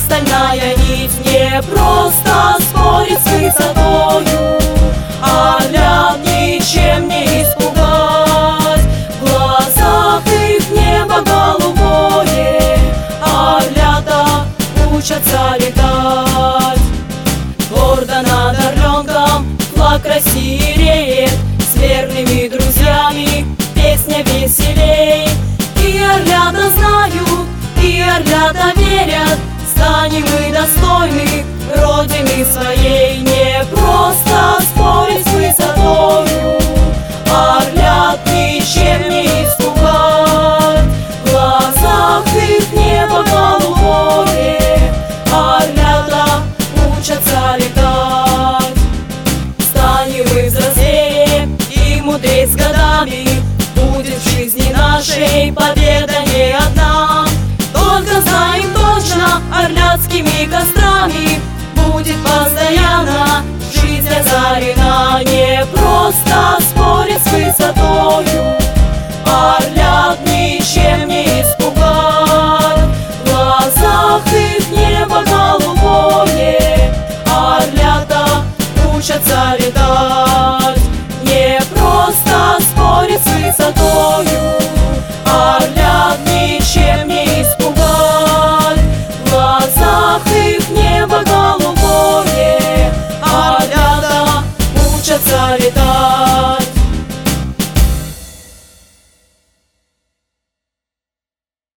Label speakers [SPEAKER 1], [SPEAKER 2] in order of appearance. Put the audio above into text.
[SPEAKER 1] стальная нить, не просто спорит с высотою. Орлят ничем не испугать, в глазах их небо голубое. Орлята учатся летать. Гордо над орленком флаг России реет, с верными друзьями песня веселей. И орлята знают, и орлята верят, станем мы достойны Родины своей. Не просто спорить с высотою, орлят ничем не испугать, в глазах их небо голубое. Орлята учатся летать. Станем мы взрослее и мудрее с годами, будет в жизни нашей победа не одна. Только знаем точно, орляцкими кострами будет постоянно жизнь озарена. Не просто спорить с высотою, орлят ничем не испугать, в глазах их небо голубое. Орлята учатся летать. Не просто спорить с высотою,